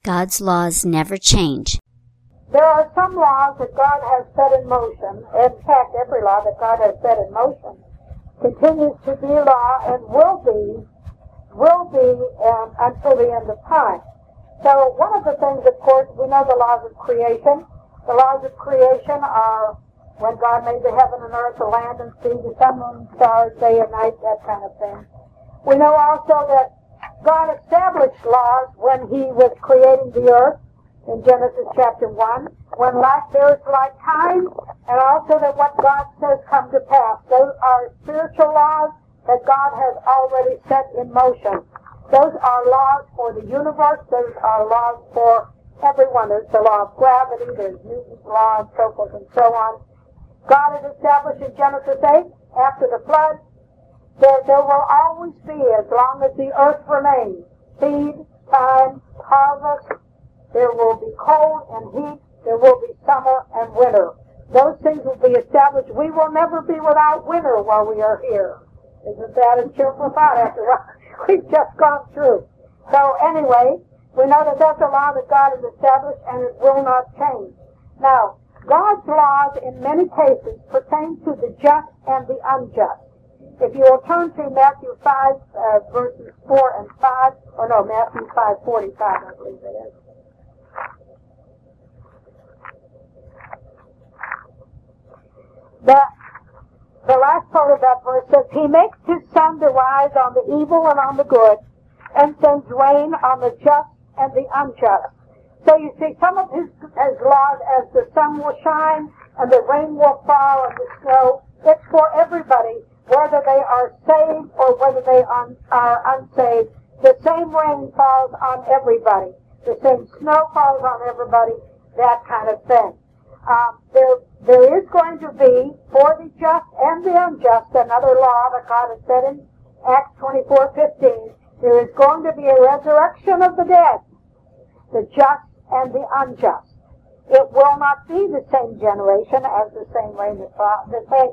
God's laws never change. There are some laws that God has set in motion. In fact, every law that God has set in motion continues to be law and will be until the end of time. So one of the things, of course, we know the laws of creation. The laws of creation are when God made the heaven and earth, the land and sea, the sun, moon, stars, day and night, that kind of thing. We know also that God established laws when He was creating the earth in Genesis chapter 1, when like there is like kind, and also that what God says come to pass. Those are spiritual laws that God has already set in motion. Those are laws for the universe. Those are laws for everyone. There's the law of gravity, there's Newton's law, and so forth and so on. God has established in Genesis 8, after the flood, that there will always be, as long as the earth remains, seed, time, harvest. There will be cold and heat. There will be summer and winter. Those things will be established. We will never be without winter while we are here. Isn't that a cheerful thought after what we've just gone through? So anyway, we know that that's a law that God has established and it will not change. Now, God's laws in many cases pertain to the just and the unjust. If you will turn to Matthew 5, verses 4 and 5, or no, Matthew 5:45, I believe it is. The last part of that verse says, He makes His sun to rise on the evil and on the good, and sends rain on the just and the unjust. So you see, some of His laws, as the sun will shine, and the rain will fall, and the snow, it's for everybody, whether they are saved or whether they are unsaved. The same rain falls on everybody. The same snow falls on everybody, that kind of thing. There is going to be, for the just and the unjust, another law that God has said in Acts 24:15. There is going to be a resurrection of the dead, the just and the unjust. It will not be the same generation as the same rain that falls, the same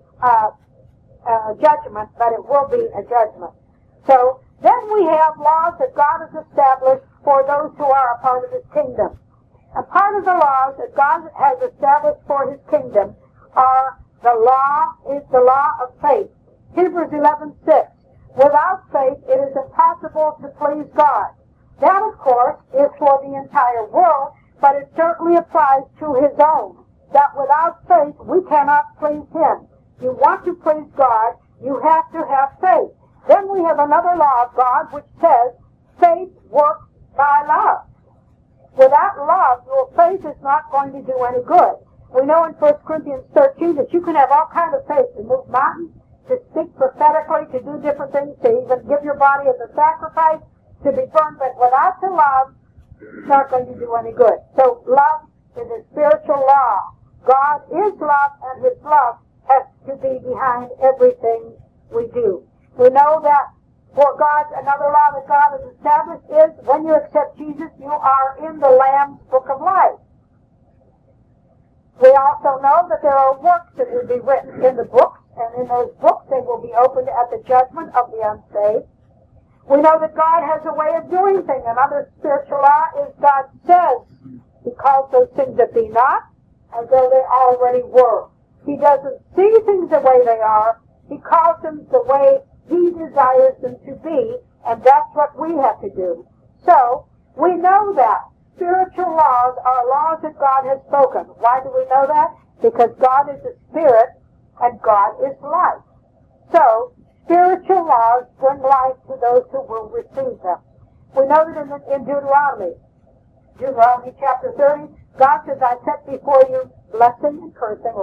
judgment, but it will be a judgment. So then we have laws that God has established for those who are a part of His kingdom. And part of the laws that God has established for His kingdom are the law of faith. Hebrews 11:6. Without faith it is impossible to please God. That, of course, is for the entire world, but it certainly applies to His own. That without faith we cannot please Him. You want to please God, you have to have faith. Then we have another law of God which says faith works by love. Without love, your faith is not going to do any good. We know in 1 Corinthians 13 that you can have all kinds of faith to move mountains, to speak prophetically, to do different things, to even give your body as a sacrifice, to be burned, but without the love, it's not going to do any good. So love is a spiritual law. God is love, and His love has to be behind everything we do. We know that for God, another law that God has established is when you accept Jesus, you are in the Lamb's Book of Life. We also know that there are works that will be written in the books, and in those books they will be opened at the judgment of the unsaved. We know that God has a way of doing things. Another spiritual law is God says, He calls those things that be not as though they already were. He doesn't see things the way they are. He calls them the way He desires them to be, and that's what we have to do. So, we know that spiritual laws are laws that God has spoken. Why do we know that? Because God is a spirit, and God is life. So, spiritual laws bring life to those who will receive them. We know that in Deuteronomy chapter 30, God says, I set before you blessing and cursing,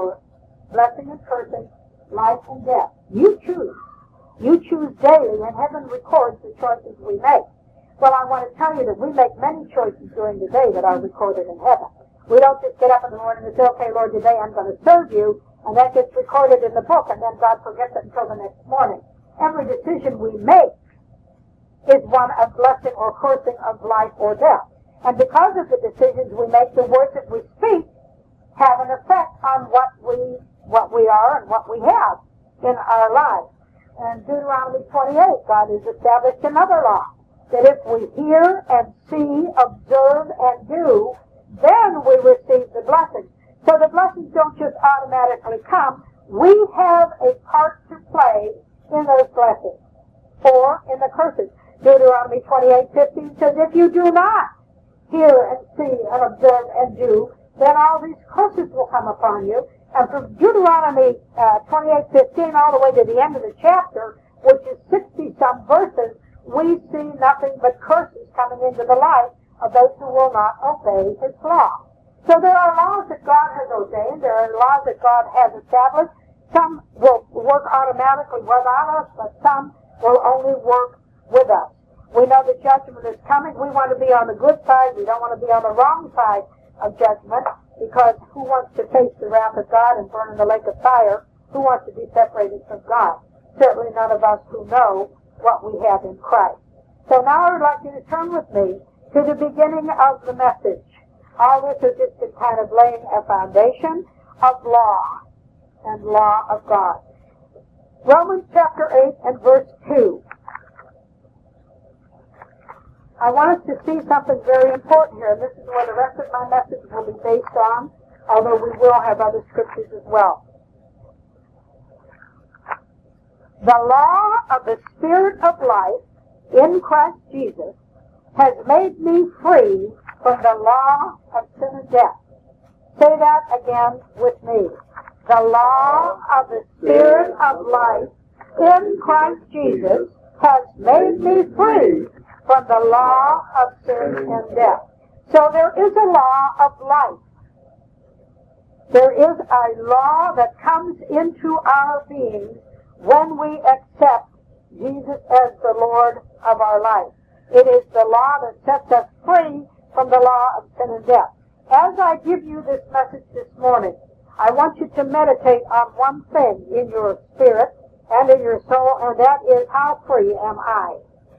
life and death. You choose. You choose daily, and heaven records the choices we make. Well, I want to tell you that we make many choices during the day that are recorded in heaven. We don't just get up in the morning and say, okay, Lord, today I'm going to serve you, and that gets recorded in the book, and then God forgets it until the next morning. Every decision we make is one of blessing or cursing, of life or death. And because of the decisions we make, the words that we speak have an effect on what we are and what we have in our lives. In Deuteronomy 28, God has established another law. that if we hear and see, observe and do, then we receive the blessings. So the blessings don't just automatically come. We have a part to play in those blessings or in the curses. Deuteronomy 28:15 says, if you do not hear and see and observe and do, then all these curses will come upon you. And from Deuteronomy 28:15 all the way to the end of the chapter, which is 60-some verses, we see nothing but curses coming into the life of those who will not obey His law. So there are laws that God has ordained. There are laws that God has established. Some will work automatically without us, but some will only work with us. We know the judgment is coming. We want to be on the good side. We don't want to be on the wrong side of judgment, because who wants to face the wrath of God and burn in the lake of fire? Who wants to be separated from God? Certainly none of us who know what we have in Christ. So now I would like you to turn with me to the beginning of the message. All this has just been kind of laying a foundation of law and law of God. Romans chapter 8 and verse 2. I want us to see something very important here, and this is where the rest of my message will be based on, although we will have other scriptures as well. The law of the Spirit of life in Christ Jesus has made me free from the law of sin and death. Say that again with me. The law of the Spirit of life in Christ Jesus has made me free from the law of sin and death. So there is a law of life. There is a law that comes into our beings when we accept Jesus as the Lord of our life. It is the law that sets us free from the law of sin and death. As I give you this message this morning, I want you to meditate on one thing in your spirit and in your soul, and that is, how free am I?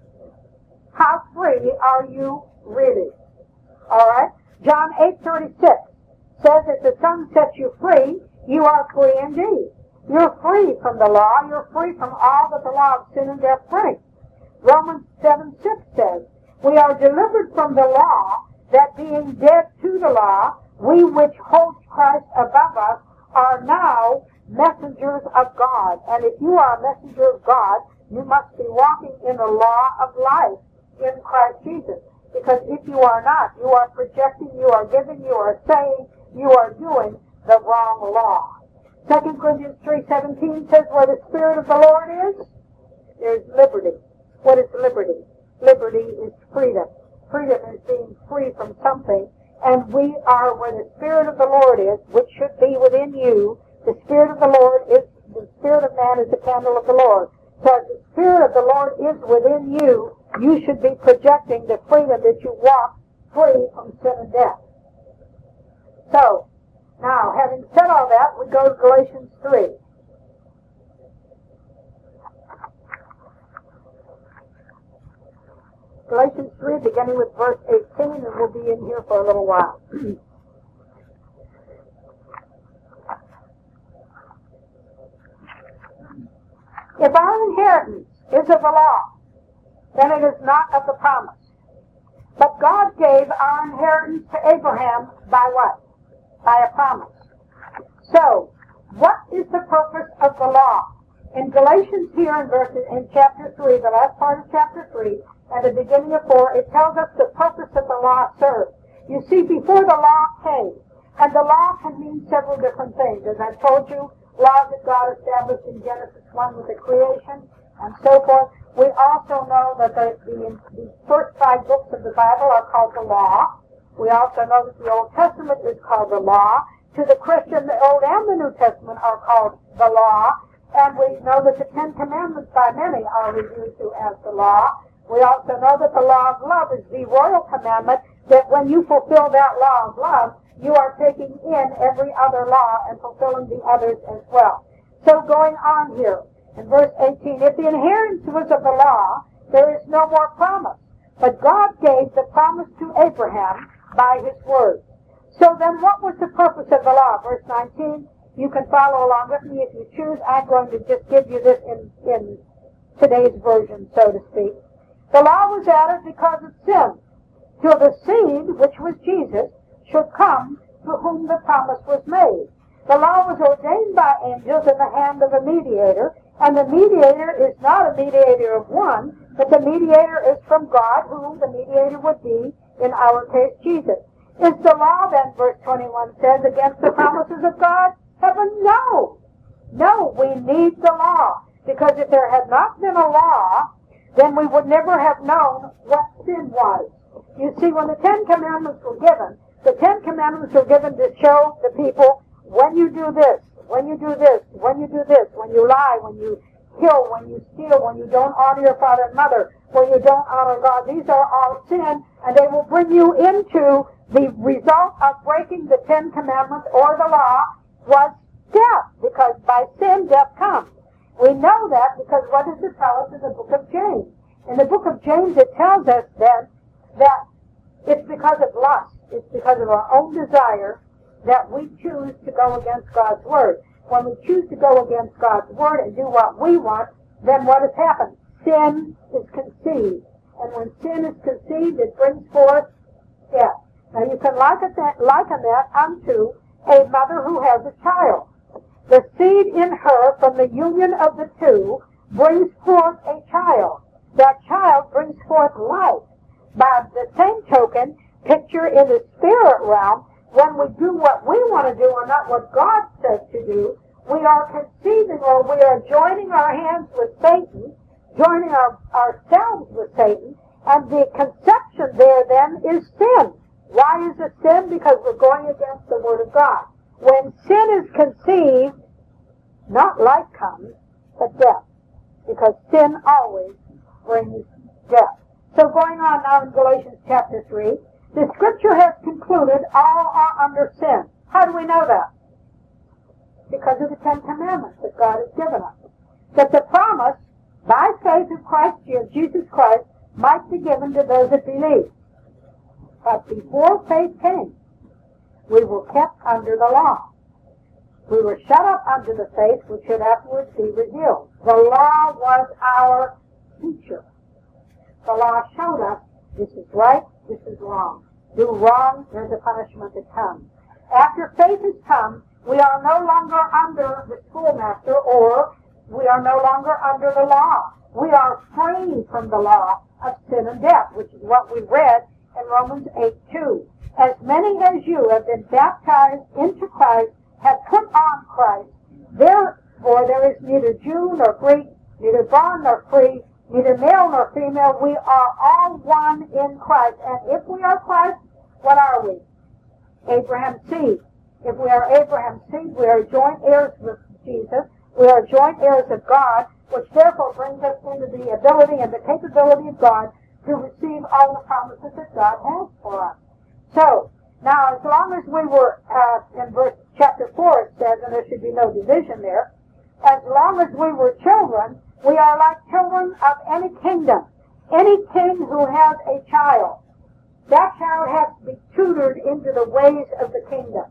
How free are you really? All right? John 8:36 says, if the Son sets you free, you are free indeed. You're free from the law. You're free from all that the law of sin and death brings. Romans 7:6 says, we are delivered from the law, that being dead to the law, we which hold Christ above us are now messengers of God. And if you are a messenger of God, you must be walking in the law of life in Christ Jesus. Because if you are not, you are projecting, you are giving, you are saying, you are doing the wrong law. 2 Corinthians 3:17 says, where the Spirit of the Lord is, there's liberty. What is liberty? Liberty is freedom. Freedom is being free from something. And we are where the Spirit of the Lord is, which should be within you. The Spirit of the Lord is, the Spirit of man is the candle of the Lord. So if the Spirit of the Lord is within you, you should be projecting the freedom that you walk free from sin and death. So, now, having said all that, we go to Galatians 3. Galatians 3, beginning with verse 18, and we'll be in here for a little while. If our inheritance is of the law, then it is not of the promise. But God gave our inheritance to Abraham by what? By a promise. So, what is the purpose of the law? In Galatians here in chapter 3, the last part of chapter 3, and the beginning of 4, it tells us the purpose that the law serves. You see, before the law came, and the law can mean several different things. As I told you, laws that God established in Genesis 1 with the creation, and so forth. We also know that the first 5 books of the Bible are called the law. We also know that the Old Testament is called the law. To the Christian, the Old and the New Testament are called the law. And we know that the 10 Commandments by many are referred to as the law. We also know that the law of love is the royal commandment, that when you fulfill that law of love, you are taking in every other law and fulfilling the others as well. So going on here, in verse 18, if the inheritance was of the law, there is no more promise. But God gave the promise to Abraham by His word. So then what was the purpose of the law? Verse 19, you can follow along with me if you choose. I'm going to just give you this in today's version, so to speak. The law was added because of sin, till the seed, which was Jesus, should come to whom the promise was made. The law was ordained by angels in the hand of a mediator, and the mediator is not a mediator of one, but the mediator is from God, who the mediator would be, in our case, Jesus. Is the law, then, verse 21 says, against the promises of God? Heaven, no. No, we need the law, because if there had not been a law, then we would never have known what sin was. You see, when the Ten Commandments were given, the Ten Commandments were given to show the people, when you do this, when you do this, when you do this, when you lie, when you kill, when you steal, when you don't honor your father and mother, when you don't honor God, these are all sin, and they will bring you into the result of breaking the Ten Commandments or the law was death, because by sin death comes. We know that because what does it tell us in the book of James? In the book of James it tells us then that it's because of lust, it's because of our own desire that we choose to go against God's word. When we choose to go against God's word and do what we want, then what has happened? Sin is conceived. And when sin is conceived, it brings forth death. Now you can liken that unto a mother who has a child. The seed in her from the union of the two brings forth a child. That child brings forth life. By the same token, picture in the spirit realm, when we do what we want to do and not what God says to do, we are conceiving or we are joining our hands with Satan, joining ourselves with Satan, and the conception there then is sin. Why is it sin? Because we're going against the Word of God. When sin is conceived, not life comes, but death. Because sin always brings death. So going on now in Galatians chapter 3, the Scripture has concluded all are under sin. How do we know that? Because of the Ten Commandments that God has given us. That the promise, by faith of Christ, Jesus Christ, might be given to those that believe. But before faith came, we were kept under the law. We were shut up under the faith which should afterwards be revealed. The law was our teacher. The law showed us this is right, this is wrong. Do wrong, there's a punishment that comes. After faith has come, we are no longer under the schoolmaster, or we are no longer under the law. We are free from the law of sin and death, which is what we read in Romans 8:2. As many as you have been baptized into Christ have put on Christ. Therefore there is neither Jew nor Greek, neither bond nor free, neither male nor female. We are all one in Christ. And if we are Christ, what are we? Abraham's seed. If we are Abraham's seed, we are joint heirs with Jesus. We are joint heirs of God, which therefore brings us into the ability and the capability of God to receive all the promises that God has for us. So, now as long as we were, in chapter 4 it says, and there should be no division there, as long as we were children, we are like children of any kingdom. Any king who has a child, that child has to be tutored into the ways of the kingdom.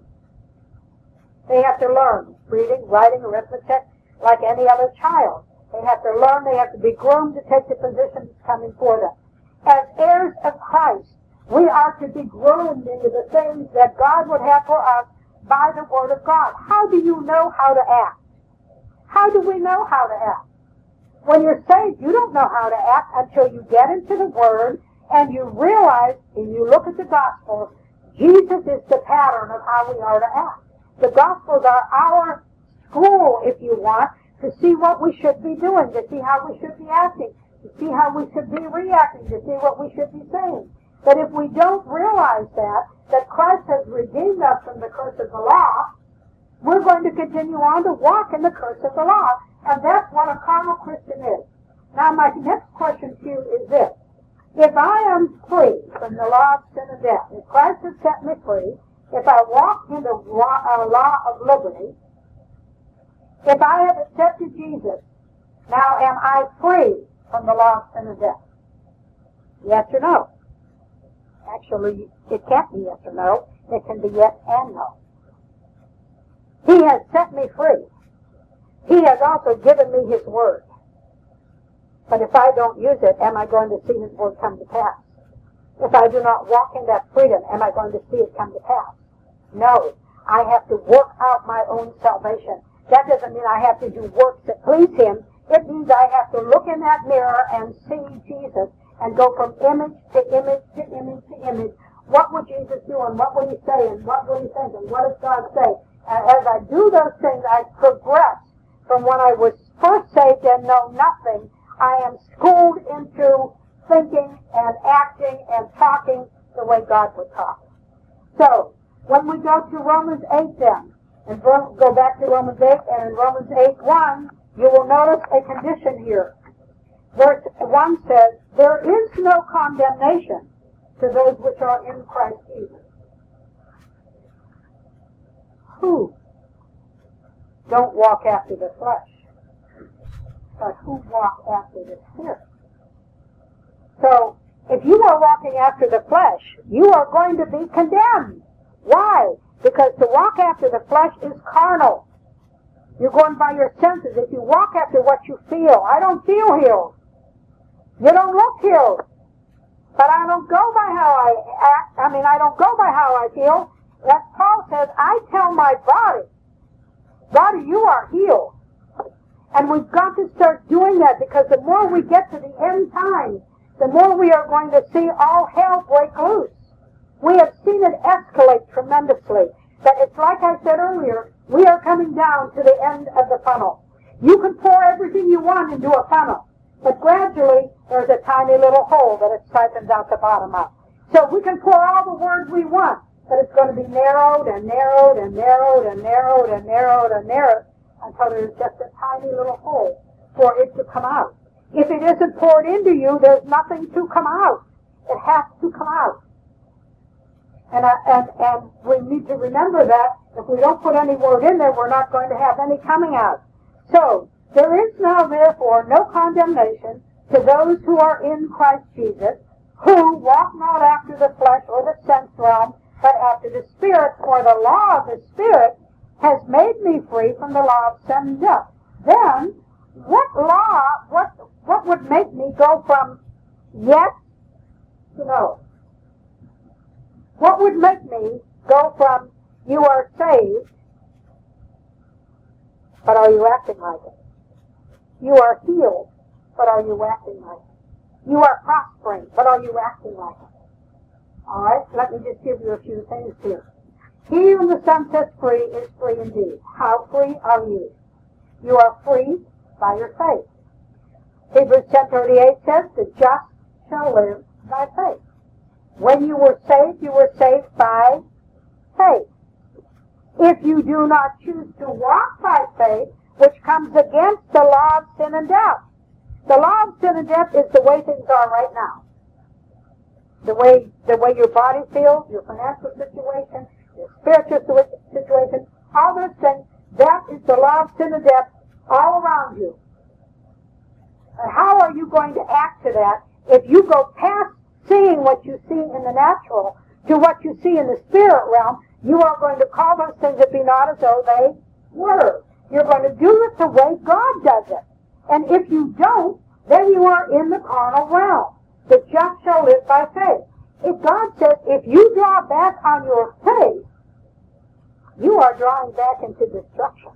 They have to learn reading, writing, arithmetic, like any other child. They have to learn, they have to be groomed to take the position that's coming for them. As heirs of Christ, we are to be groomed into the things that God would have for us by the Word of God. How do you know how to act? How do we know how to act? When you're saved, you don't know how to act until you get into the Word and you realize, and you look at the Gospels, Jesus is the pattern of how we are to act. The Gospels are our school, if you want, to see what we should be doing, to see how we should be acting, to see how we should be reacting, to see what we should be saying. But if we don't realize that Christ has redeemed us from the curse of the law, we're going to continue on to walk in the curse of the law. And that's what a carnal Christian is. Now my next question to you is this. If I am free from the law of sin and death, if Christ has set me free, if I walk in the law of liberty, if I have accepted Jesus, now am I free from the law of sin and death? Yes or no? Actually, it can't be yes or no. It can be yes and no. He has set me free. He has also given me His Word. But if I don't use it, am I going to see His word come to pass? If I do not walk in that freedom, am I going to see it come to pass? No. I have to work out my own salvation. That doesn't mean I have to do works that please Him. It means I have to look in that mirror and see Jesus and go from image to image to image to image. What would Jesus do, and what would He say, and what would He think, and what does God say? And as I do those things, I progress from when I was first saved and know nothing. I am schooled into thinking and acting and talking the way God would talk. So, when we go to Romans 8 then, and go back to Romans 8, and in Romans 8:1, you will notice a condition here. Verse 1 says, there is no condemnation to those which are in Christ Jesus. Who don't walk after the flesh, but who walk after the Spirit. So, if you are walking after the flesh, you are going to be condemned. Why? Because to walk after the flesh is carnal. You're going by your senses. If you walk after what you feel, I don't feel healed. You don't look healed. But I don't go by how I act. I don't go by how I feel. As Paul says, I tell my body, you are healed. And we've got to start doing that, because the more we get to the end times, the more we are going to see all hell break loose. We have seen it escalate tremendously. But it's like I said earlier, we are coming down to the end of the funnel. You can pour everything you want into a funnel, but gradually there's a tiny little hole that it siphons out the bottom of. So we can pour all the word we want, but it's going to be narrowed and narrowed and narrowed and narrowed and narrowed and narrowed until there's just a tiny little hole for it to come out. If it isn't poured into you, there's nothing to come out. It has to come out. And we need to remember that if we don't put any word in there, we're not going to have any coming out. So, there is now therefore no condemnation to those who are in Christ Jesus, who walk not after the flesh or the sense realm, but after the Spirit. For the law of the Spirit has made me free from the law of sin and death. Then, what would make me go from yes to no? What would make me go from you are saved, but are you acting like it? You are healed, but are you acting like it? You are prospering, but are you acting like it? All right, let me just give you a few things here. He whom the Son sets free is free indeed. How free are you? You are free by your faith. Hebrews 10:38 says, the just shall live by faith. When you were saved by faith. If you do not choose to walk by faith, which comes against the law of sin and death. The law of sin and death is the way things are right now. The way your body feels, your financial situation, your spiritual situation, all those things, that is the law of sin and death all around you. And how are you going to act to that if you go past seeing what you see in the natural to what you see in the spirit realm? You are going to call those things that be not as though they were. You're going to do it the way God does it. And if you don't, then you are in the carnal realm. The just shall live by faith. If God says, if you draw back on your faith, you are drawing back into destruction.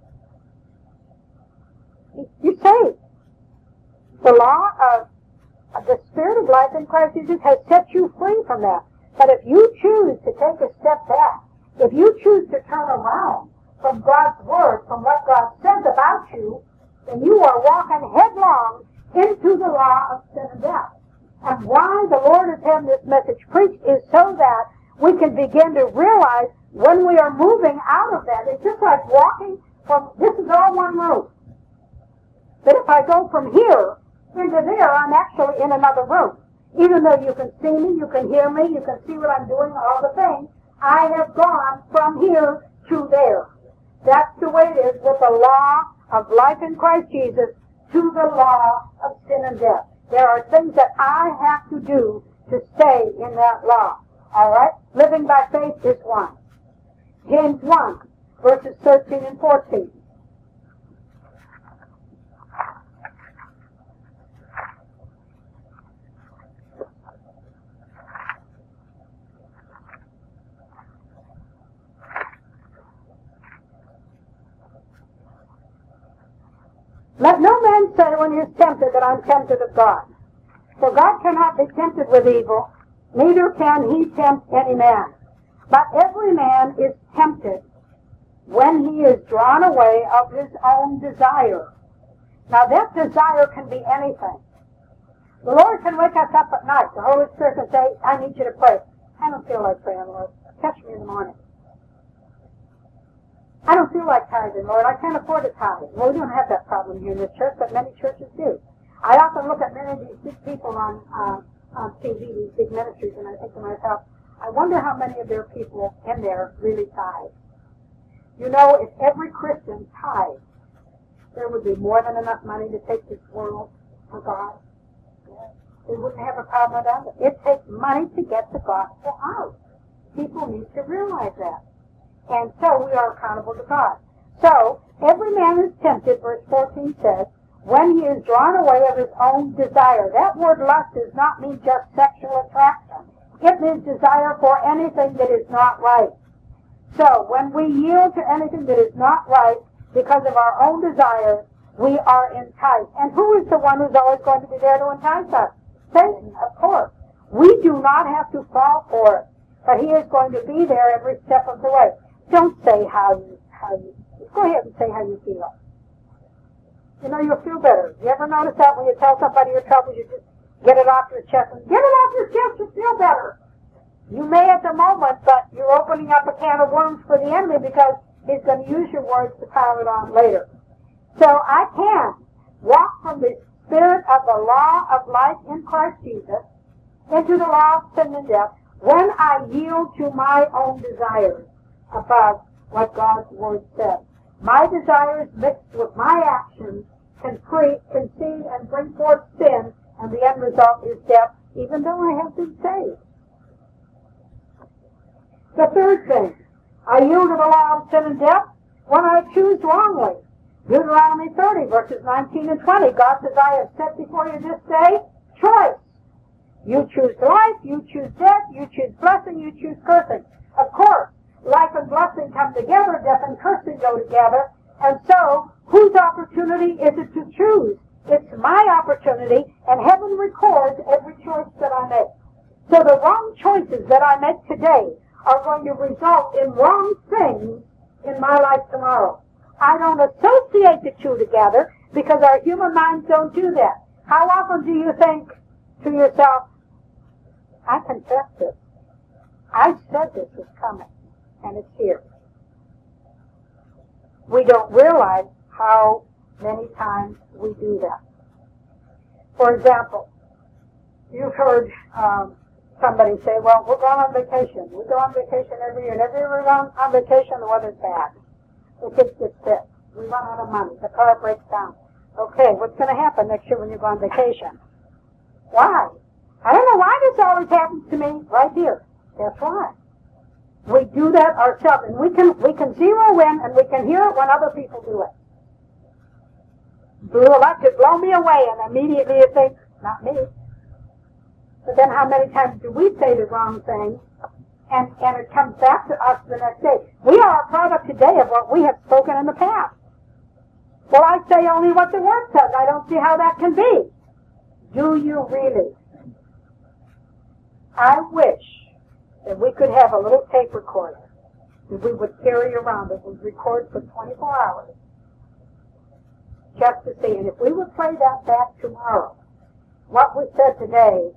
You say, the law of the Spirit of life in Christ Jesus has set you free from that. But if you choose to take a step back, if you choose to turn around from God's Word, from what God says about you, then you are walking headlong into the law of sin and death. And why the Lord has had this message preached is so that we can begin to realize when we are moving out of that. It's just like walking from, this is all one room. But if I go from here into there, I'm actually in another room. Even though you can see me, you can hear me, you can see what I'm doing, all the things, I have gone from here to there. That's the way it is with the law of life in Christ Jesus to the law of sin and death. There are things that I have to do to stay in that law. All right? Living by faith is one. James 1, verses 13 and 14. Let no man say when he is tempted that I'm tempted of God. For God cannot be tempted with evil, neither can he tempt any man. But every man is tempted when he is drawn away of his own desire. Now that desire can be anything. The Lord can wake us up at night. The Holy Spirit can say, I need you to pray. I don't feel like praying, Lord. Catch me in the morning. I don't feel like tithing, Lord. I can't afford to tithe. Well, we don't have that problem here in this church, but many churches do. I often look at many of these big people on TV, these big ministries, and I think to myself, I wonder how many of their people in there really tithe. You know, if every Christian tithed, there would be more than enough money to take this world for God. We wouldn't have a problem with that. It takes money to get the gospel out. People need to realize that. And so we are accountable to God. So, every man is tempted, verse 14 says, when he is drawn away of his own desire. That word lust does not mean just sexual attraction. It means desire for anything that is not right. So, when we yield to anything that is not right because of our own desires, we are enticed. And who is the one who's always going to be there to entice us? Satan, of course. We do not have to fall for it, but he is going to be there every step of the way. Don't say how you go ahead and say how you feel. You know, you'll feel better. You ever notice that when you tell somebody your troubles, you just get it off your chest, and get it off your chest, you feel better. You may at the moment, but you're opening up a can of worms for the enemy because he's going to use your words to pile it on later. So I can walk from the spirit of the law of life in Christ Jesus into the law of sin and death when I yield to my own desires above what God's Word says. My desires mixed with my actions can conceive and bring forth sin, and the end result is death, even though I have been saved. The third thing, I yield to the law of sin and death when I choose wrongly. Deuteronomy 30, verses 19 and 20, God says, I have set before you this day choice. You choose life, you choose death, you choose blessing, you choose cursing. Of course, life and blessing come together, death and cursing go together, and so, whose opportunity is it to choose? It's my opportunity, and heaven records every choice that I make. So the wrong choices that I make today are going to result in wrong things in my life tomorrow. I don't associate the two together because our human minds don't do that. How often do you think to yourself, I confess this. I said this was coming, and it's here. We don't realize how many times we do that. For example, you've heard somebody say, well, we're going on vacation. We go on vacation every year, and every year we go on vacation, the weather's bad. The kids get sick. We run out of money. The car breaks down. Okay, what's going to happen next year when you go on vacation? Why? I don't know why this always happens to me right here. That's why. We do that ourselves, and we can zero in, and we can hear it when other people do it. Blew electric, blow me away, and immediately you think, not me. But then how many times do we say the wrong thing, and it comes back to us the next day? We are a product today of what we have spoken in the past. Well, I say only what the Word says. I don't see how that can be. Do you really? I wish that we could have a little tape recorder that we would carry around that would record for 24 hours just to see. And if we would play that back tomorrow, what was said today,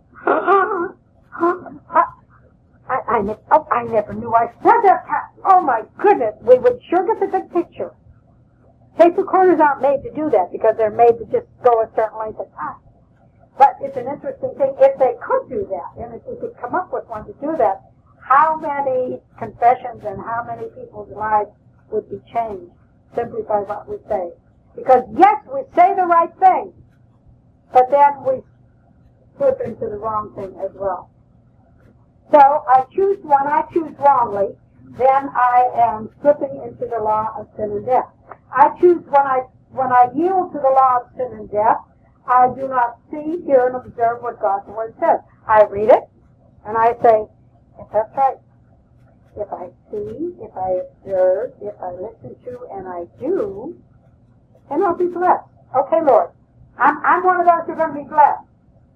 I never knew I said that. Oh my goodness, we would sure get the big picture. Tape recorders aren't made to do that because they're made to just go a certain length of time. But it's an interesting thing. If they could do that, and if we could come up with one to do that, how many confessions and how many people's lives would be changed simply by what we say? Because yes, we say the right thing, but then we slip into the wrong thing as well. So when I choose wrongly, then I am slipping into the law of sin and death. I choose when I yield to the law of sin and death, I do not see, hear, and observe what God's Word says. I read it, and I say, if that's right. If I see, if I observe, if I listen to, and I do, then I'll be blessed. Okay, Lord, I'm one of those who are going to be blessed.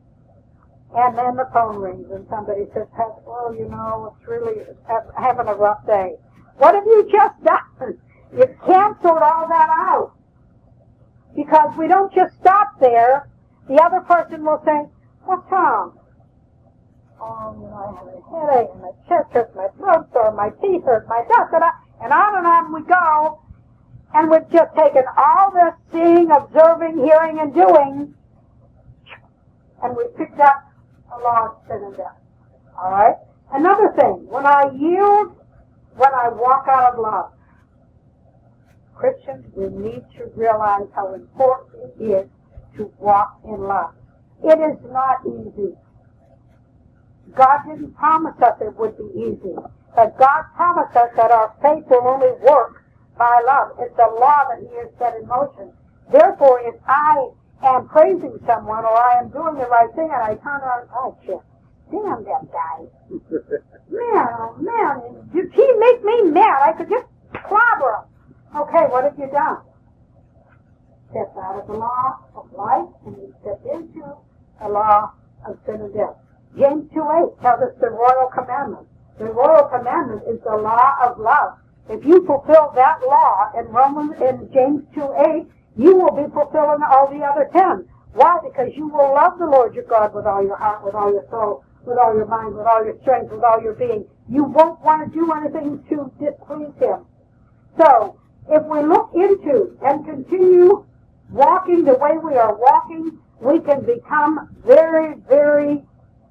And then the phone rings and somebody says, well, you know, it's really having a rough day. What have you just done? You've canceled all that out. Because we don't just stop there. The other person will say, what's wrong? Oh, you know, I have a headache, and my chest hurts, my throat sore, my teeth hurt, my da da da, and on we go. And we've just taken all this seeing, observing, hearing, and doing, and we picked up a law of sin and death. All right? Another thing, when I yield, when I walk out of love, Christians, we need to realize how important it is to walk in love. It is not easy. God didn't promise us it would be easy, but God promised us that our faith will only work by love. It's a law that He has set in motion. Therefore, if I am praising someone or I am doing the right thing and I turn around, oh, shit, damn that guy. Man, oh man, did he make me mad? I could just clobber him. Okay, what have you done? Step out of the law of life and you step into the law of sin and death. James 2:8 tells us the royal commandment. The royal commandment is the law of love. If you fulfill that law in James 2:8, you will be fulfilling all the other 10. Why? Because you will love the Lord your God with all your heart, with all your soul, with all your mind, with all your strength, with all your being. You won't want to do anything to displease Him. So, if we look into and continue walking the way we are walking, we can become very, very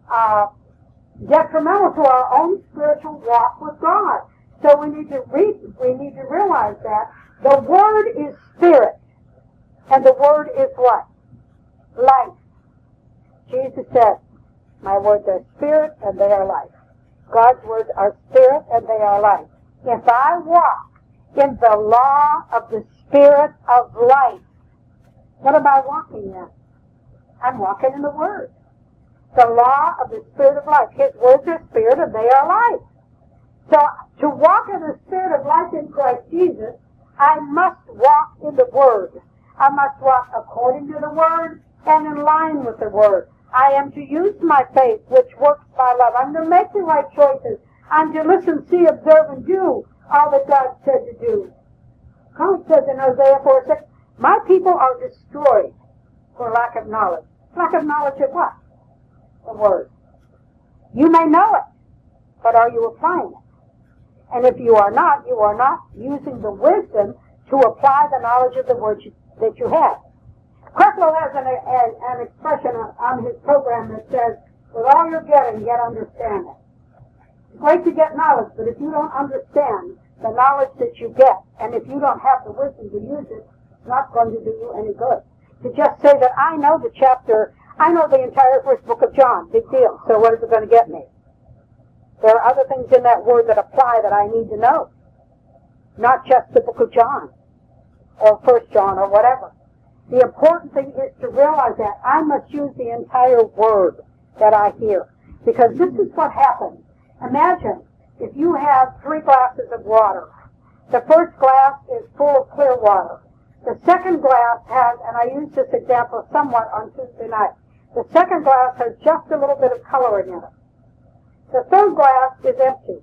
detrimental to our own spiritual walk with God. So we need to realize that the Word is spirit, and the Word is what? Life. Jesus said, my words are spirit and they are life. God's words are spirit and they are life. If I walk in the law of the spirit of life, what am I walking in? I'm walking in the Word. The law of the spirit of life. His words are spirit and they are life. So to walk in the spirit of life in Christ Jesus, I must walk in the Word. I must walk according to the Word and in line with the Word. I am to use my faith, which works by love. I'm to make the right choices. I'm to listen, see, observe, and do all that God said to do. God says in Hosea 4:6, my people are destroyed for lack of knowledge. Lack of knowledge of what? The Word. You may know it, but are you applying it? And if you are not using the wisdom to apply the knowledge of the Word that you have. Creflo has an expression on his program that says, with all you're getting, get understanding. It's great to get knowledge, but if you don't understand the knowledge that you get, and if you don't have the wisdom to use it, it's not going to do you any good. To just say that I know the entire first book of John, big deal, so what is it going to get me? There are other things in that word that apply that I need to know. Not just the book of John, or 1 John, or whatever. The important thing is to realize that I must use the entire word that I hear. Because this is what happens. Imagine if you have 3 glasses of water. The first glass is full of clear water. The second glass has, and I used this example somewhat on Tuesday night, the second glass has just a little bit of coloring in it. The third glass is empty.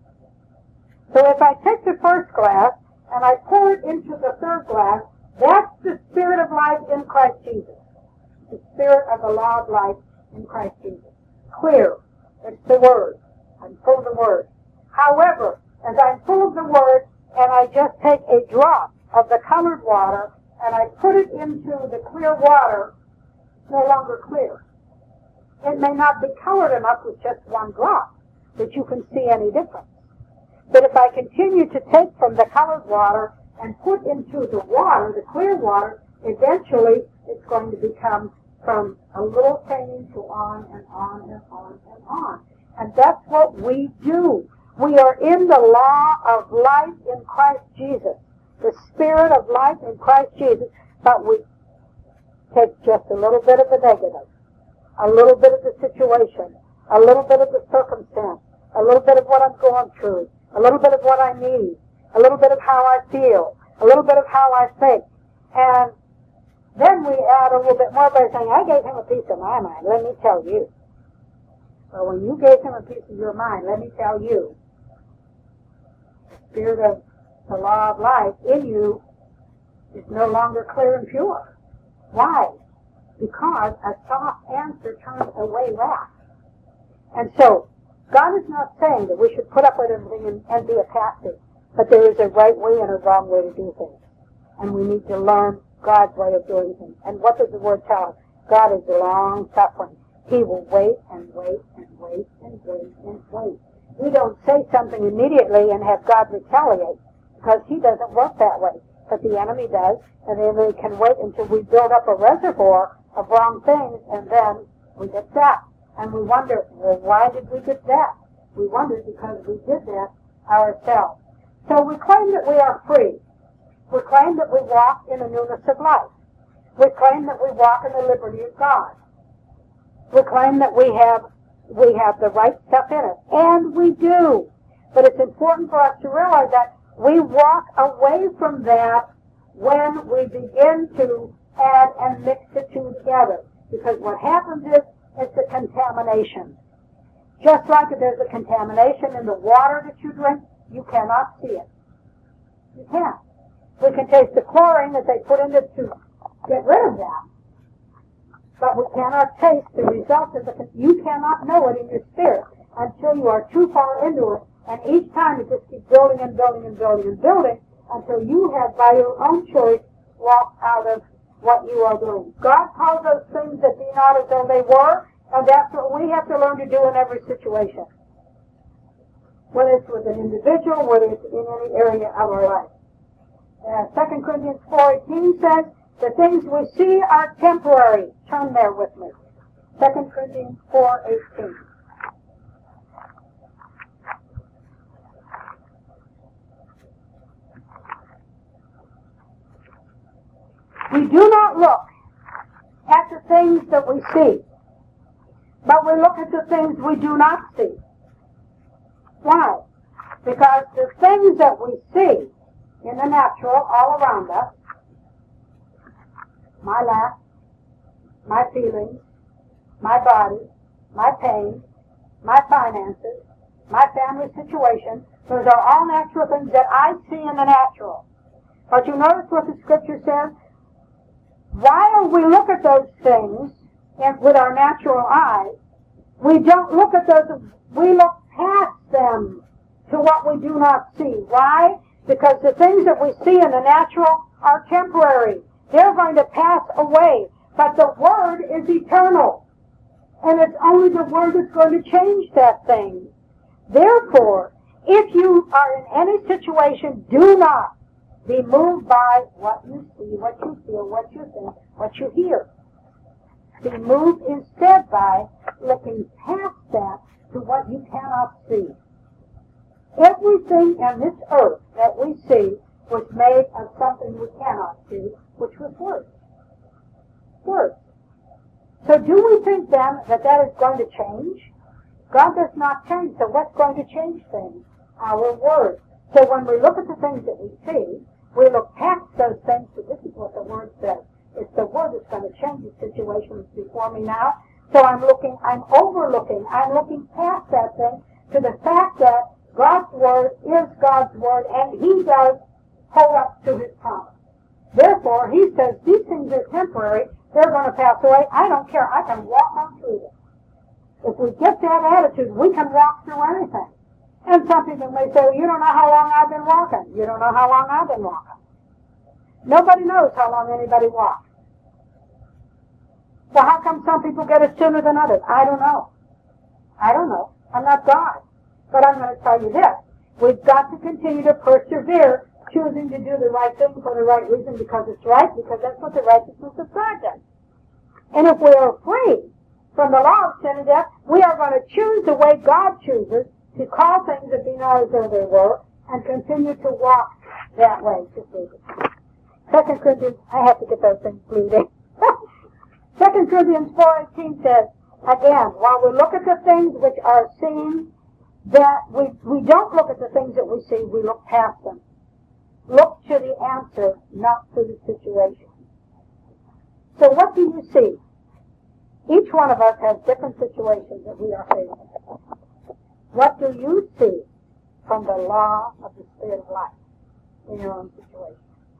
So if I take the first glass and I pour it into the third glass, that's the spirit of life in Christ Jesus. The spirit of the law of life in Christ Jesus. Clear. It's the Word. I'm full of the Word. However, as I'm full of the Word and I just take a drop of the colored water and I put it into the clear water, it's no longer clear. It may not be colored enough with just one drop that you can see any difference. But if I continue to take from the colored water and put into the water, the clear water, eventually it's going to become from a little tiny to on and on and on and on. And that's what we do. We are in the law of life in Christ Jesus, the spirit of life in Christ Jesus, but we take just a little bit of the negative, a little bit of the situation, a little bit of the circumstance, a little bit of what I'm going through, a little bit of what I need, a little bit of how I feel, a little bit of how I think, and Then we add a little bit more by saying, I gave him a piece of my mind, let me tell you. Well, when you gave him a piece of your mind, let me tell you, the spirit of the law of life in you is no longer clear and pure. Why? Because a soft answer turns away wrath. And so, God is not saying that we should put up with everything and be a passive, but there is a right way and a wrong way to do things. And we need to learn God's way of doing things. And what does the Word tell us? God is long-suffering. He will wait and wait and wait and wait and wait. We don't say something immediately and have God retaliate, because He doesn't work that way. But the enemy does, and the enemy can wait until we build up a reservoir of wrong things, and then we get that. And we wonder, well, why did we get that? We wonder because we did that ourselves. So we claim that we are free. We claim that we walk in the newness of life. We claim that we walk in the liberty of God. We claim that we have the right stuff in us. And we do. But it's important for us to realize that we walk away from that when we begin to add and mix the two together. Because what happens is, it's a contamination. Just like if there's a contamination in the water that you drink, you cannot see it. You can't. We can taste the chlorine that they put in it to get rid of that. But we cannot taste the result of you cannot know it in your spirit until you are too far into it. And each time it just keeps building and building and building and building until you have, by your own choice, walked out of what you are doing. God calls those things that be not as though they were, and that's what we have to learn to do in every situation. Whether it's with an individual, whether it's in any area of our life. 2 Corinthians 4:18 says, the things we see are temporary. Turn there with me. 2 Corinthians 4:18. We do not look at the things that we see, but we look at the things we do not see. Why? Because the things that we see in the natural all around us, my lack, my feelings, my body, my pain, my finances, my family situation, those are all natural things that I see in the natural. But you notice what the Scripture says? While we look at those things with our natural eyes, we don't look at those, we look past them to what we do not see. Why? Because the things that we see in the natural are temporary. They're going to pass away. But the Word is eternal. And it's only the Word that's going to change that thing. Therefore, if you are in any situation, do not be moved by what you see, what you feel, what you think, what you hear. Be moved instead by looking past that to what you cannot see. Everything in this earth that we see was made of something we cannot see, which was words. Words. So do we think then that that is going to change? God does not change, so what's going to change things? Our words. So when we look at the things that we see, we look past those things, so this is what the Word says. It's the Word that's going to change the situation before me now. So I'm looking past that thing to the fact that God's Word is God's Word, and He does hold up to His promise. Therefore, He says these things are temporary, they're going to pass away. I don't care, I can walk on through them. If we get that attitude, we can walk through anything. And some people may say, well, you don't know how long I've been walking. You don't know how long I've been walking. Nobody knows how long anybody walks. Well, how come some people get it sooner than others? I don't know. I don't know. I'm not God. But I'm going to tell you this. We've got to continue to persevere, choosing to do the right thing for the right reason, because it's right, because that's what the righteousness of God does. And if we are free from the law of sin and death, we are going to choose the way God chooses, to call things that be not as though they were, and continue to walk that way. 2 Corinthians, I have to get those things glued in. 2 Corinthians 4:18 says, again, while we look at the things which are seen, that we don't look at the things that we see, we look past them. Look to the answer, not to the situation. So what do you see? Each one of us has different situations that we are facing. What do you see from the law of the Spirit of life in your own situation?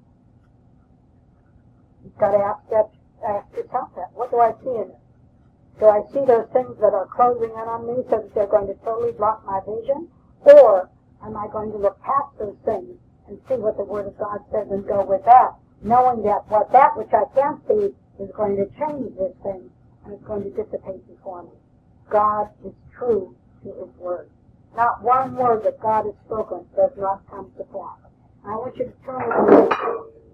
You've got to ask yourself that. What do I see in it? Do I see those things that are closing in on me so that they're going to totally block my vision? Or am I going to look past those things and see what the Word of God says and go with that, knowing that that which I can't see is going to change this thing and it's going to dissipate before me? God is true to His Word. Not one word that God has spoken does not come to pass. I want you to turn with me.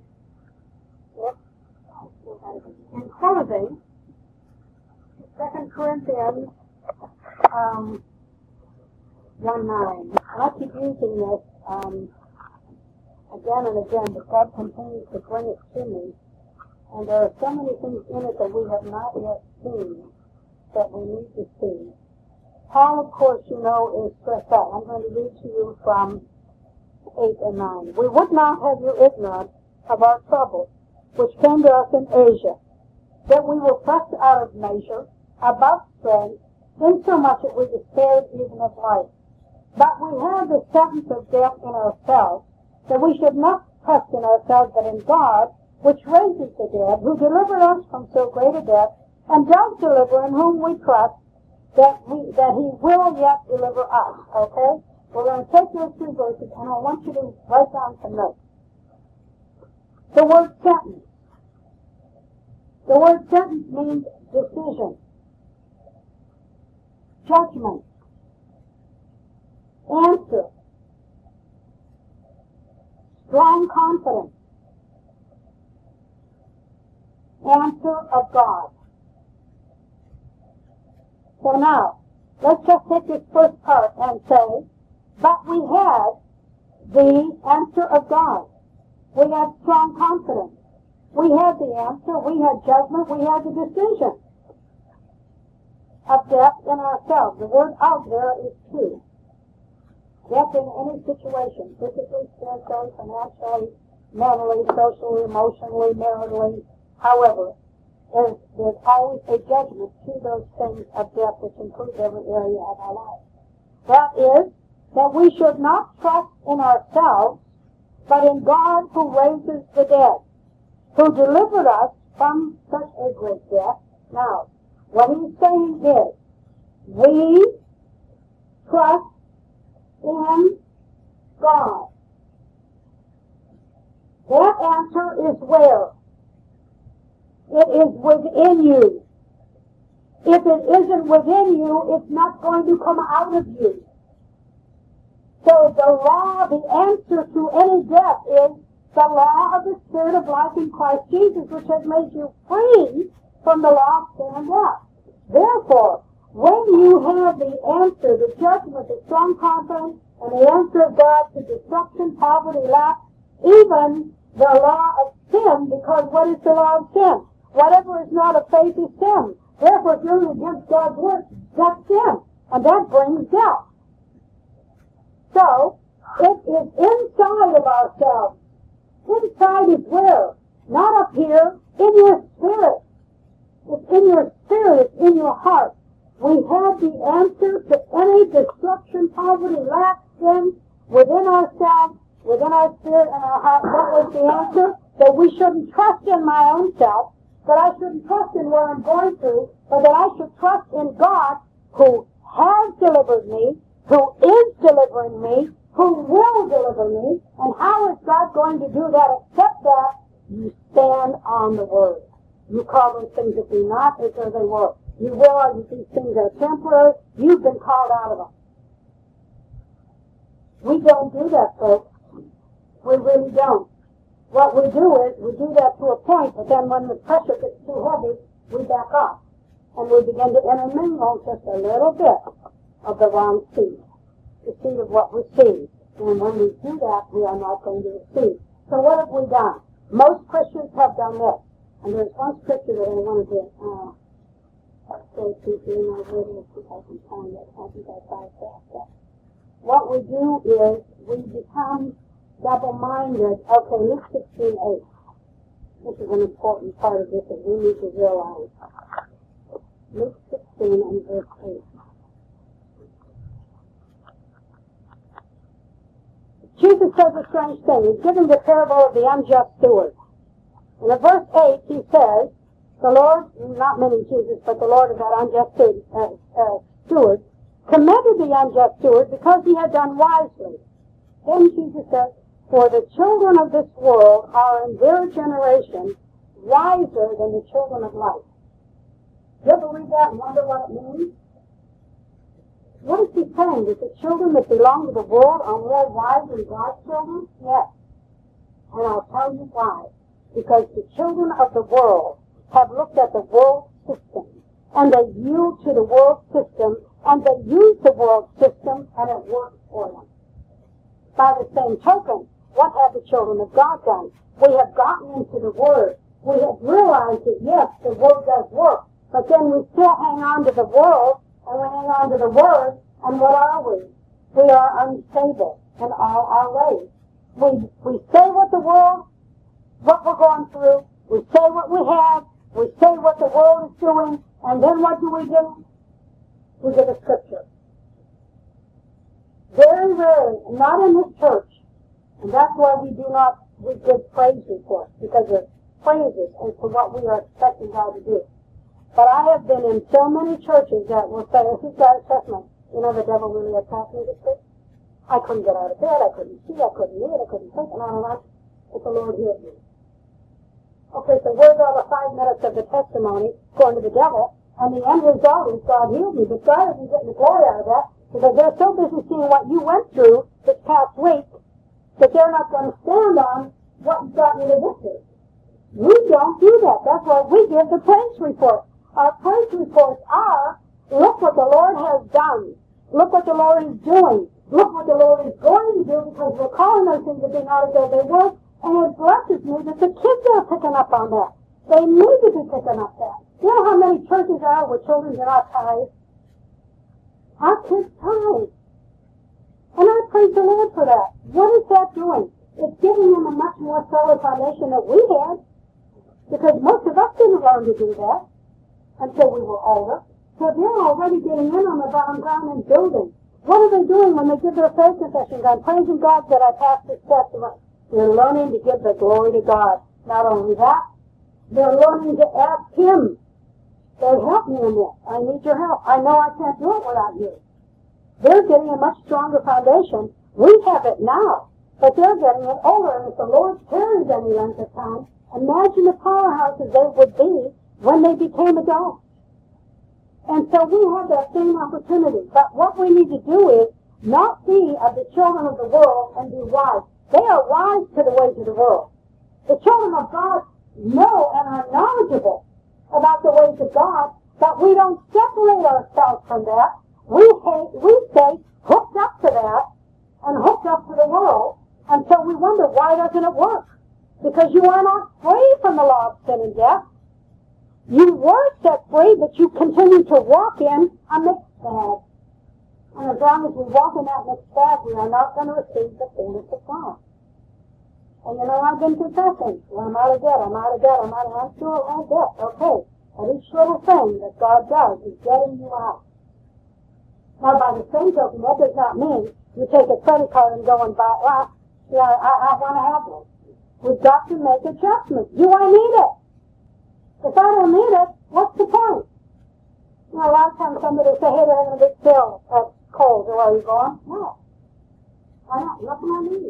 In closing, 2 Corinthians 1:9. I keep using this again and again, but God continues to bring it to me. And there are so many things in it that we have not yet seen that we need to see. Paul, of course, you know, is stressed out. I'm going to read to you from 8 and 9. We would not have you ignorant of our troubles, which came to us in Asia, that we were pressed out of measure, above strength, insomuch that we despaired even of life. But we had the sentence of death in ourselves, that we should not trust in ourselves, but in God, which raises the dead, who delivered us from so great a death, and does deliver, in whom we trust, that He will yet deliver us. Okay? We're going to take those two verses, and I want you to write down some notes. The word sentence. The word sentence means decision, judgment, answer, strong confidence, answer of God. So now, let's just take this first part and say, but we had the answer of God. We had strong confidence. We had the answer, we had judgment, we had the decision of death in ourselves. The word out there is true. Death in any situation, physically, spiritually, financially, mentally, socially, emotionally, maritally, however, there's always a judgment to those things of death which includes every area of our life. That is, that we should not trust in ourselves, but in God who raises the dead, who delivered us from such a great death. Now, what he's saying is, we trust in God. That answer is where? It is within you. If it isn't within you, it's not going to come out of you. So the law, the answer to any death is the law of the Spirit of life in Christ Jesus, which has made you free from the law of sin and death. Therefore, when you have the answer, the judgment, the strong confidence, and the answer of God to destruction, poverty, lack, even the law of sin, because what is the law of sin? Whatever is not of faith is sin. Therefore, if you're against God's word, that's sin. And that brings death. So, it is inside of ourselves. Inside is where? Not up here. In your spirit. It's in your spirit. It's in your heart. We have the answer to any destruction, poverty, lack, sin within ourselves, within our spirit and our heart. What was the answer? That we shouldn't trust in my own self, that I shouldn't trust in what I'm going through, but that I should trust in God who has delivered me, who is delivering me, who will deliver me. And how is God going to do that except that you stand on the Word? You call those things that be not as though they were. You realize that these things are temporary. You've been called out of them. We don't do that, folks. We really don't. What we do is, we do that to a point, but then when the pressure gets too heavy, we back off. And we begin to intermingle just a little bit of the wrong seed. The seed of what we see. And when we do that, we are not going to receive. So what have we done? Most Christians have done this. And there's one scripture that I wanted to go to in my video, if I can find it. I think I bypassed that. What we do is we become double-minded. Okay, Luke 16:8. This is an important part of this that we need to realize. Luke 16 and verse 8. Jesus says a strange thing. He's giving the parable of the unjust steward. And in verse 8 he says, the Lord, not meaning Jesus, but the Lord of that unjust steward, commended the unjust steward because he had done wisely. Then Jesus says, for the children of this world are in their generation wiser than the children of light. You ever read that and wonder what it means? What is he saying? That the children that belong to the world are more wise than God's children? Yes. And I'll tell you why. Because the children of the world have looked at the world system, and they yield to the world system, and they use the world system, and it works for them. By the same token, what have the children of God done? We have gotten into the Word. We have realized that, yes, the Word does work, but then we still hang on to the world, and we hang on to the Word, and what are we? We are unstable in all our ways. We say what the world, what we're going through, we say what we have, we say what the world is doing, and then what do? We give a scripture. Very rarely, not in this church, and that's why we give praise reports, because of praises as to what we are expecting God to do. But I have been in so many churches that will say, this is God's testament. You know, the devil really attacked me this week. I couldn't get out of bed, I couldn't see, I couldn't eat, I couldn't think, and on, but the Lord healed me. Okay, so where's all the 5 minutes of the testimony going to the devil? And the end result is God healed me, but God isn't getting the glory out of that, because they're so busy seeing what you went through this past week that they're not going to stand on what got you to victory. We don't do that. That's why we give the praise report. Our praise reports are, look what the Lord has done. Look what the Lord is doing. Look what the Lord is going to do, because we're calling those things that be not as though they were. And it blesses me that the kids are picking up on that. They need to be picking up that. You know how many churches are where children do not tithe? Our kids tithe. And I praise the Lord for that. What is that doing? It's giving them a much more solid foundation than we had. Because most of us didn't learn to do that until we were older. So they're already getting in on the bottom ground and building. What are they doing when they give their faith confession? I'm praising God that I passed this test. They're learning to give the glory to God. Not only that, they're learning to ask Him. Lord, help me in this. I need your help. I know I can't do it without you. They're getting a much stronger foundation. We have it now, but they're getting it older. And if the Lord carries any length of time, imagine the powerhouses they would be when they became adults. And so we have that same opportunity. But what we need to do is not be of the children of the world and be wise. They are wise to the ways of the world. The children of God know and are knowledgeable about the ways of God, but we don't separate ourselves from that. We stay hooked up to that and hooked up to the world until we wonder, why doesn't it work? Because you are not free from the law of sin and death. You were set free, but you continue to walk in a mixed bag. And as long as we walk in that mixed bag, we are not going to receive the fullness of God. And you know, I've been confessing, well, I'm out of debt, I'm still out of debt. Okay. And each little thing that God does is getting you out. Now, by the same token, that does not mean you take a credit card and go and buy, well, yeah, I want to have one. We've got to make adjustments. Do I need it? If I don't need it, what's the point? You know, a lot of times somebody will say, hey, they're having a big sale at Kohl's. Or are you going? No. Why not? Nothing I need.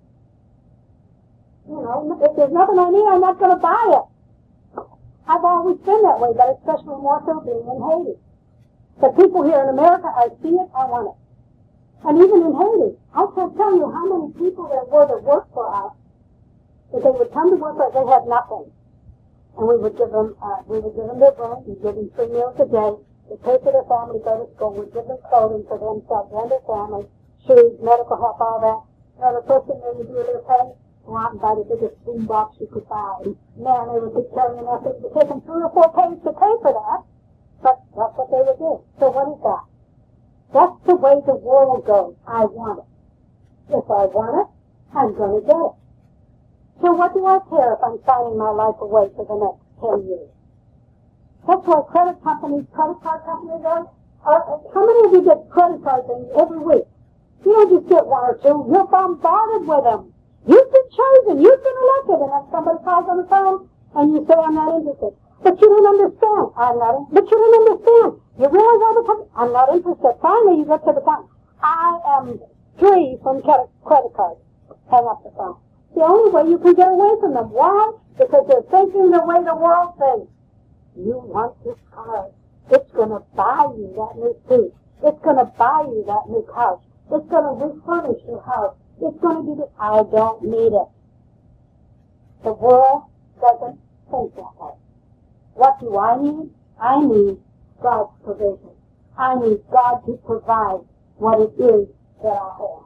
You know, if there's nothing I need, I'm not going to buy it. I've always been that way, but especially more so being in Haiti. The people here in America, I see it, I want it. And even in Haiti, I can't tell you how many people there were that worked for us, that they would come to work, but they had nothing. And we would give them their rent, we'd give them 3 meals a day, we'd pay for their family to go to school, we'd give them clothing for themselves and their family, shoes, medical help, all that. You know, the first thing they would do with their pay, go out and buy the biggest boom box you could buy. And man, they would be carrying enough. It would take them 3 or 4 pays to pay for that. But that's what they would do. So what is that? That's the way the world goes. I want it. If I want it, I'm going to get it. So what do I care if I'm signing my life away for the next 10 years? That's why credit card companies are, how many of you get credit card things every week? You don't just get one or two, you're bombarded with them. You've been chosen, you've been elected, and then somebody calls on the phone and you say, I'm not interested. But you don't understand. But you don't understand. You really want to come? I'm not interested. Finally, you get to the point. I am free from credit cards. Hang up the phone. The only way you can get away from them. Why? Because they're thinking the way the world thinks. You want this card. It's going to buy you that new suit. It's going to buy you that new couch. It's going to refurnish your house. It's going to do this. I don't need it. The world doesn't think that way. What do I need? I need God's provision. I need God to provide what it is that I have.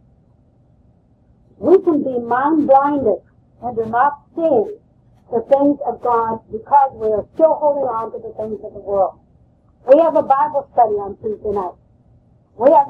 We can be mind-blinded and do not see the things of God because we are still holding on to the things of the world. We have a Bible study on Tuesday night. We have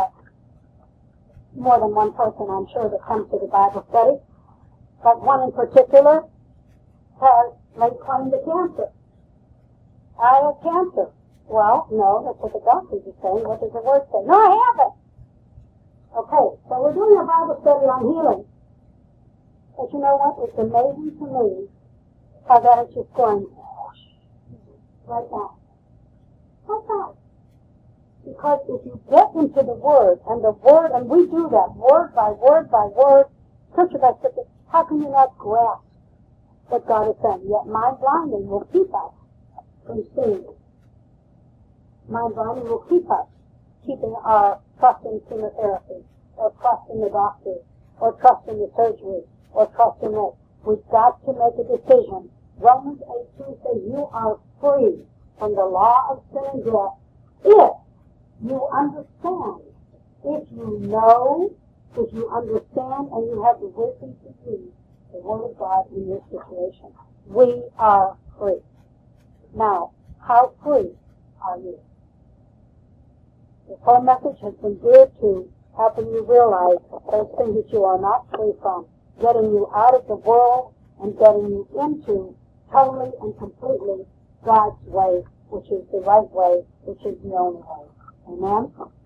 more than one person, I'm sure, that comes to the Bible study, but one in particular has laid claim to cancer. I have cancer. Well, no, that's what the doctors are saying. What does the Word say? No, I haven't. Okay, so we're doing a Bible study on healing. But you know what? It's amazing to me how that is just going right now. Like that. Because if you get into the Word, and we do that, word by word by word, scripture by scripture, how can you not grasp what God is saying? Yet mind blinding will keep us from seeing it. Mind blinding will keep us keeping our trust in chemotherapy, or trust in the doctors, or trust in the surgery, or trust in this. We've got to make a decision. Romans 8:2 says you are free from the law of sin and death if you understand, if you know, if you understand, and you have the wisdom to read the Word of God in this situation. We are free. Now, how free are you? This whole message has been geared to helping you realize those things that you are not free from, getting you out of the world and getting you into totally and completely God's way, which is the right way, which is the only way. Amen?